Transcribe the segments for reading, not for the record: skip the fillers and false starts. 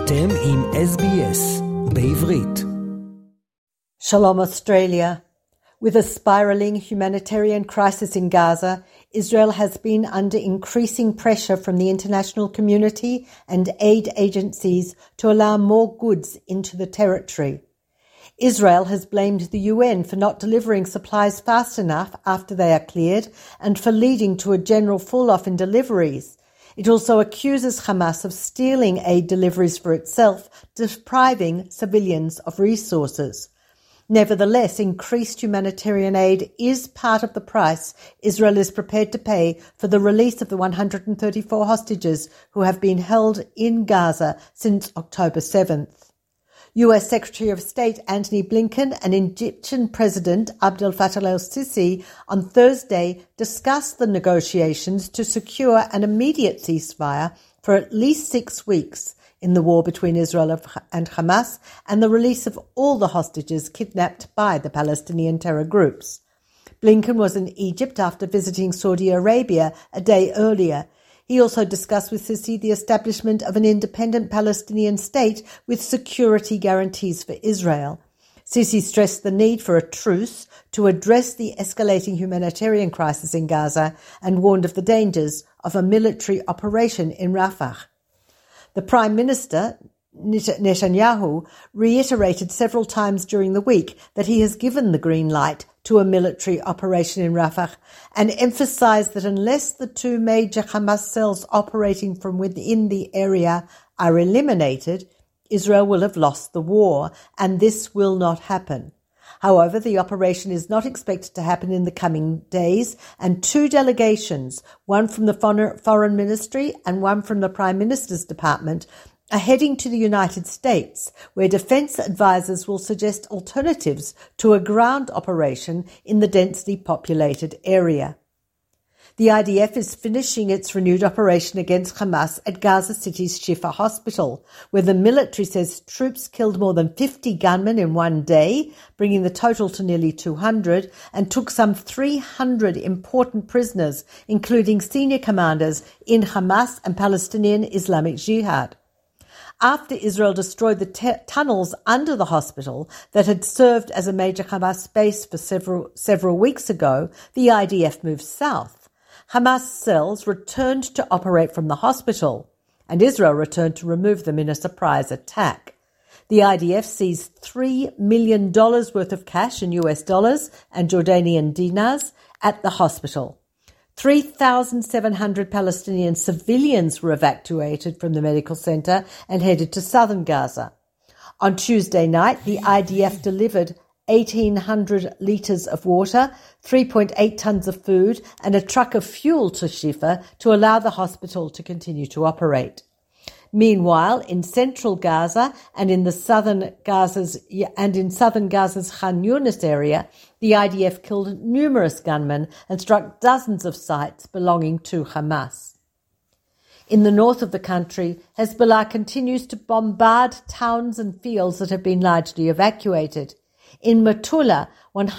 אתם עם SBS בעברית. Shalom Australia. With a spiralling humanitarian crisis in Gaza, Israel has been under increasing pressure from the international community and aid agencies to allow more goods into the territory. Israel has blamed the UN for not delivering supplies fast enough after they are cleared and for leading to a general fall-off in deliveries. It also accuses Hamas of stealing aid deliveries for itself, depriving civilians of resources. Nevertheless, increased humanitarian aid is part of the price Israel is prepared to pay for the release of the 134 hostages who have been held in Gaza since October 7th. US Secretary of State Antony Blinken and Egyptian President Abdel Fattah el-Sisi on Thursday discussed the negotiations to secure an immediate ceasefire for at least 6 weeks in the war between Israel and Hamas and the release of all the hostages kidnapped by the Palestinian terror groups. Blinken was in Egypt after visiting Saudi Arabia a day earlier. He also discussed with Sisi the establishment of an independent Palestinian state with security guarantees for Israel. Sisi stressed the need for a truce to address the escalating humanitarian crisis in Gaza and warned of the dangers of a military operation in Rafah. The Prime Minister, Netanyahu, reiterated several times during the week that he has given the green light to a military operation in Rafah and emphasized that unless the 2 major Hamas cells operating from within the area are eliminated, Israel will have lost the war, and this will not happen. However, the operation is not expected to happen in the coming days, and 2 delegations, one from the Foreign Ministry and one from the Prime Minister's Department, are heading to the United States, where defense advisors will suggest alternatives to a ground operation in the densely populated area. The IDF is finishing its renewed operation against Hamas at Gaza City's Shifa hospital, where the military says troops killed more than 50 gunmen in one day, bringing the total to nearly 200, and took some 300 important prisoners, including senior commanders in Hamas and Palestinian Islamic Jihad. After Israel destroyed the tunnels under the hospital that had served as a major Hamas base for several weeks ago, the IDF moved south. Hamas cells returned to operate from the hospital, and Israel returned to remove them in a surprise attack. The IDF seized $3 million worth of cash in US dollars and Jordanian dinars at the hospital. 3,700 Palestinian civilians were evacuated from the medical center and headed to southern Gaza. On Tuesday night, the IDF delivered 1,800 litres of water, 3.8 tonnes of food and a truck of fuel to Shifa to allow the hospital to continue to operate. Meanwhile, in central Gaza and in southern Gaza's Khan Yunis area, the IDF killed numerous gunmen and struck dozens of sites belonging to Hamas. In the north of the country, Hezbollah continues to bombard towns and fields that have been largely evacuated. In Metula,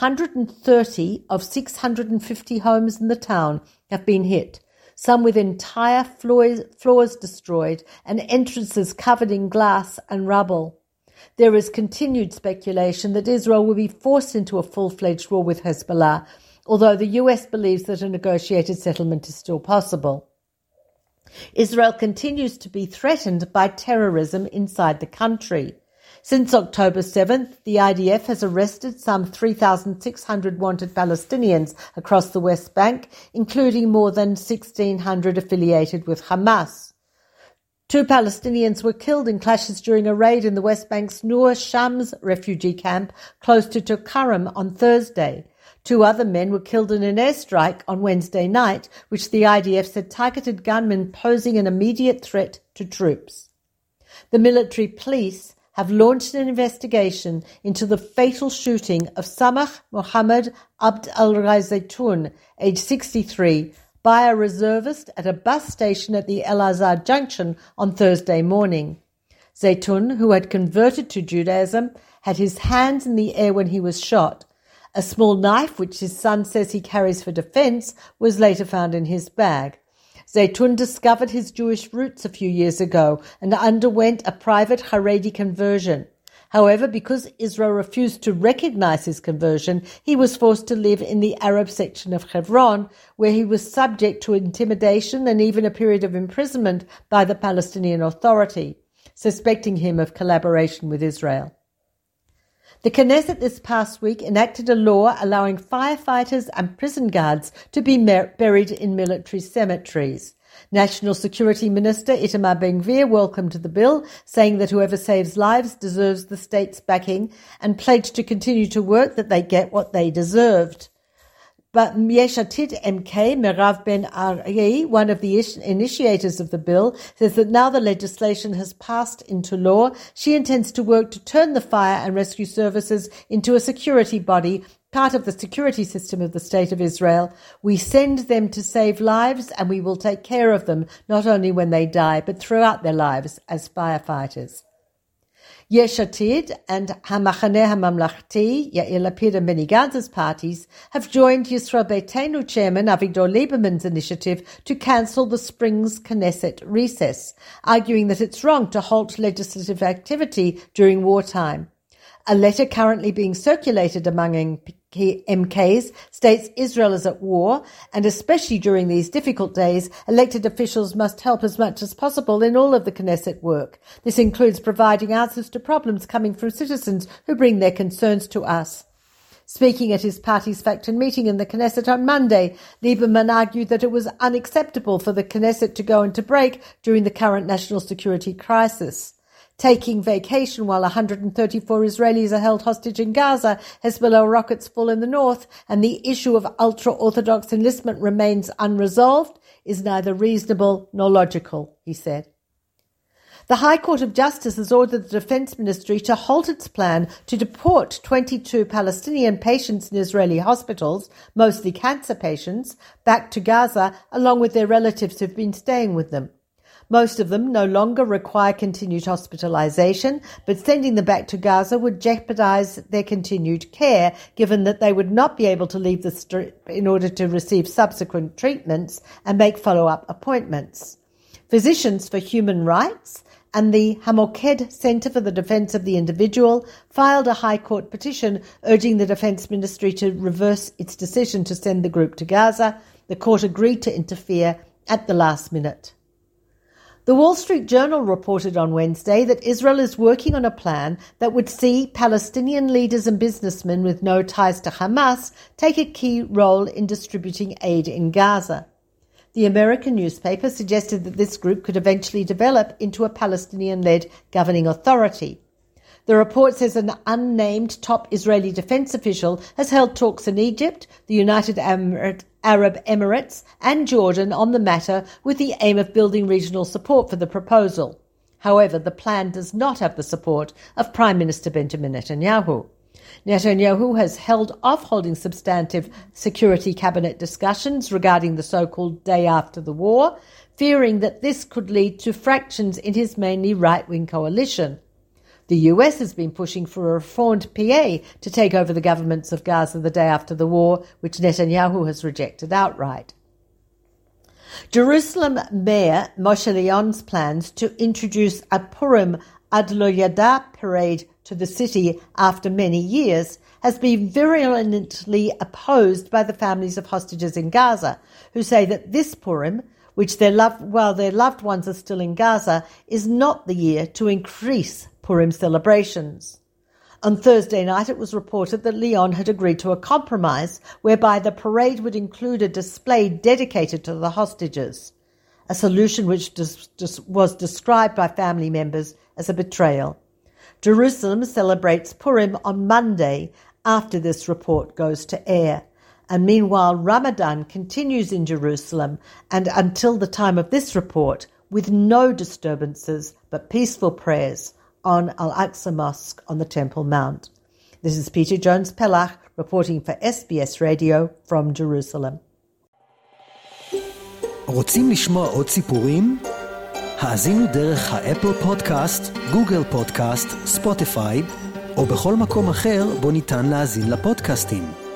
130 of 650 homes in the town have been hit, some with entire floors destroyed and entrances covered in glass and rubble. There is continued speculation that Israel will be forced into a full-fledged war with Hezbollah, although the US believes that a negotiated settlement is still possible. Israel continues to be threatened by terrorism inside the country. Since October 7th, the IDF has arrested some 3,600 wanted Palestinians across the West Bank, including more than 1,600 affiliated with Hamas. 2 Palestinians were killed in clashes during a raid in the West Bank's Nur Shams refugee camp close to Tulkarem on Thursday. 2 other men were killed in an airstrike on Wednesday night, which the IDF said targeted gunmen posing an immediate threat to troops. The military police have launched an investigation into the fatal shooting of Samah Mohammed Abd al-Zaitoun, age 63, by a reservist at a bus station at the El Azhar Junction on Thursday morning. Zaitoun, who had converted to Judaism, had his hands in the air when he was shot. A small knife, which his son says he carries for defense, was later found in his bag. Zeytun discovered his Jewish roots a few years ago and underwent a private Haredi conversion. However, because Israel refused to recognize his conversion, he was forced to live in the Arab section of Hebron, where he was subject to intimidation and even a period of imprisonment by the Palestinian Authority, suspecting him of collaboration with Israel. The Knesset this past week enacted a law allowing firefighters and prison guards to be buried in military cemeteries. National Security Minister Itamar Ben-Gvir welcomed the bill, saying that whoever saves lives deserves the state's backing and pledged to continue to work that they get what they deserved. But Yesh Atid MK, Merav Ben-Ari, one of the initiators of the bill, says that now the legislation has passed into law, she intends to work to turn the fire and rescue services into a security body, part of the security system of the State of Israel. We send them to save lives and we will take care of them, not only when they die, but throughout their lives as firefighters. Yesh Atid and Hamachaneh HaMamlachti, Yair Lapid and Benny Gantz's parties, have joined Yisrael Beitenu chairman Avigdor Lieberman's initiative to cancel the spring's Knesset recess, arguing that it's wrong to halt legislative activity during wartime. A letter currently being circulated among MKs states Israel is at war, and especially during these difficult days, elected officials must help as much as possible in all of the Knesset work. This includes providing answers to problems coming from citizens who bring their concerns to us. Speaking at his party's faction meeting in the Knesset on Monday, Lieberman argued that it was unacceptable for the Knesset to go into break during the current national security crisis. Taking vacation while 134 Israelis are held hostage in Gaza, Hezbollah rockets fall in the north, and the issue of ultra-Orthodox enlistment remains unresolved, is neither reasonable nor logical, he said. The High Court of Justice has ordered the Defense Ministry to halt its plan to deport 22 Palestinian patients in Israeli hospitals, mostly cancer patients, back to Gaza, along with their relatives who've been staying with them. Most of them no longer require continued hospitalization, but sending them back to Gaza would jeopardize their continued care, given that they would not be able to leave the strip in order to receive subsequent treatments and make follow-up appointments. Physicians for Human Rights and the Hamoked Center for the Defense of the Individual filed a High Court petition urging the Defense Ministry to reverse its decision to send the group to Gaza. The court agreed to interfere at the last minute. The Wall Street Journal reported on Wednesday that Israel is working on a plan that would see Palestinian leaders and businessmen with no ties to Hamas take a key role in distributing aid in Gaza. The American newspaper suggested that this group could eventually develop into a Palestinian-led governing authority. The report says an unnamed top Israeli defense official has held talks in Egypt, the United Arab Emirates and Jordan on the matter with the aim of building regional support for the proposal. However, the plan does not have the support of Prime Minister Benjamin Netanyahu. Netanyahu has held off holding substantive security cabinet discussions regarding the so-called day after the war, fearing that this could lead to fractions in his mainly right-wing coalition. The US has been pushing for a reformed PA to take over the governments of Gaza the day after the war, which Netanyahu has rejected outright. Jerusalem Mayor Moshe Leon's plans to introduce a Purim Ad Lo Yada parade to the city after many years has been virulently opposed by the families of hostages in Gaza, who say that this Purim, which while their loved ones are still in Gaza, is not the year to increase Purim celebrations. On Thursday night, it was reported that Leon had agreed to a compromise whereby the parade would include a display dedicated to the hostages, a solution which was described by family members as a betrayal. Jerusalem celebrates Purim on Monday after this report goes to air. And meanwhile, Ramadan continues in Jerusalem and until the time of this report, with no disturbances but peaceful prayers on Al-Aqsa Mosque on the Temple Mount. This is Peter Jones-Pellach reporting for SBS Radio from Jerusalem. רוצים לשמוע עוד סיפורים? האזינו דרך האפל פודקאסט, גוגל פודקאסט, ספוטיפיי, או בכל מקום אחר בו ניתן להאזין לפודקאסטים.